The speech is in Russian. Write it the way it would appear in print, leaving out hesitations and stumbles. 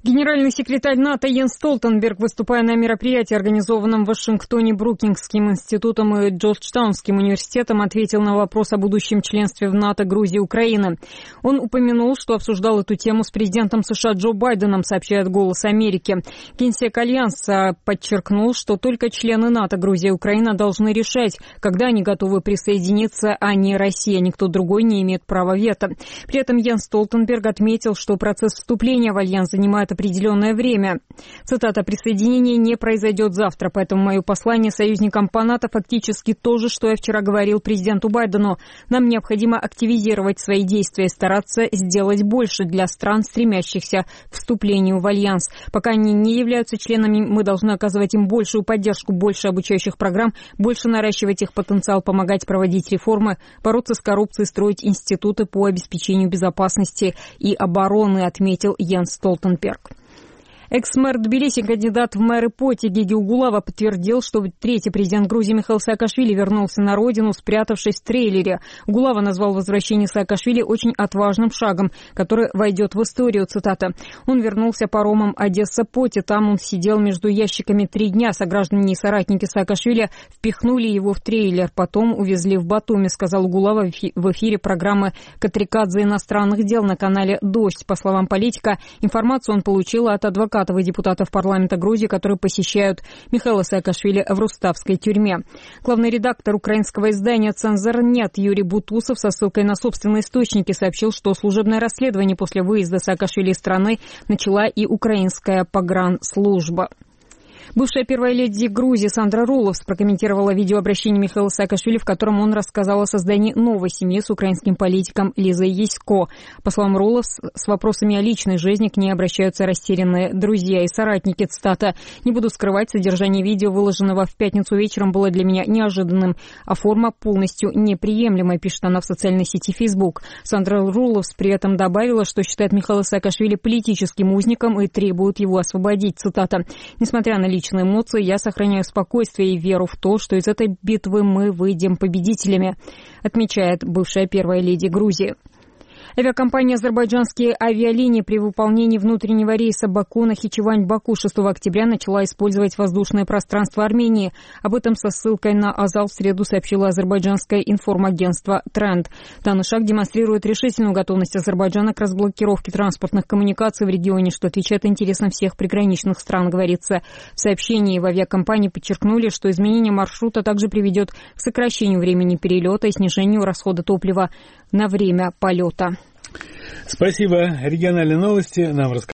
Генеральный секретарь НАТО Йенс Столтенберг, выступая на мероприятии, организованном в Вашингтоне Брукингским институтом и Джорджтаунским университетом, ответил на вопрос о будущем членстве в НАТО Грузии и Украины. Он упомянул, что обсуждал эту тему с президентом США Джо Байденом, сообщает «Голос Америки». Генсек Альянса подчеркнул, что только члены НАТО Грузия и Украина должны решать, когда они готовы присоединиться, а не Россия. Никто другой не имеет права вето. При этом Йенс Столтенберг отметил, что процесс вступления в Альянс занимает определенное время. Цитата: «Присоединение не произойдет завтра, поэтому мое послание союзникам по НАТО фактически то же, что я вчера говорил президенту Байдену. Нам необходимо активизировать свои действия и стараться сделать больше для стран, стремящихся к вступлению в Альянс. Пока они не являются членами, мы должны оказывать им большую поддержку, больше обучающих программ, больше наращивать их потенциал, помогать проводить реформы, бороться с коррупцией, строить институты по обеспечению безопасности и обороны», отметил Йенс Столтенберг. Экс-мэр Тбилиси, кандидат в мэры Поти Геги Угулава, подтвердил, что третий президент Грузии Михаил Саакашвили вернулся на родину, спрятавшись в трейлере. Угулава назвал возвращение Саакашвили очень отважным шагом, который войдет в историю, цитата. «Он вернулся паромом Одесса-Поти. Там он сидел между ящиками 3 дня. Сограждане и соратники Саакашвили впихнули его в трейлер, потом увезли в Батуми», сказал Угулава в эфире программы «Катрикадзе иностранных дел» на канале «Дождь». По словам политика, информацию он получил от адвокатов и депутатов парламента Грузии, которые посещают Михаила Саакашвили в Руставской тюрьме. Главный редактор украинского издания «Цензор.нет» Юрий Бутусов со ссылкой на собственные источники сообщил, что служебное расследование после выезда Саакашвили из страны начала и украинская погранслужба. Бывшая первая леди Грузии Сандра Руловс прокомментировала видеообращение Михаила Саакашвили, в котором он рассказал о создании новой семьи с украинским политиком Лизой Ясько. По словам Руловс, с вопросами о личной жизни к ней обращаются растерянные друзья и соратники. Цитата: «Не буду скрывать, содержание видео, выложенного в пятницу вечером, было для меня неожиданным, а форма полностью неприемлемая», пишет она в социальной сети Facebook. Сандра Руловс при этом добавила, что считает Михаила Саакашвили политическим узником и требует его освободить. Цитата: «Несмотря на личные эмоции, я сохраняю спокойствие и веру в то, что из этой битвы мы выйдем победителями», отмечает бывшая первая леди Грузии. Авиакомпания «Азербайджанские авиалинии» при выполнении внутреннего рейса Баку-Нахичевань-Баку 6 октября начала использовать воздушное пространство Армении. Об этом со ссылкой на Азал в среду сообщило азербайджанское информагентство «Тренд». Данный шаг демонстрирует решительную готовность Азербайджана к разблокировке транспортных коммуникаций в регионе, что отвечает интересам всех приграничных стран, говорится в сообщении. В авиакомпании подчеркнули, что изменение маршрута также приведет к сокращению времени перелета и снижению расхода топлива на время полета. Спасибо. Региональные новости нам рассказали.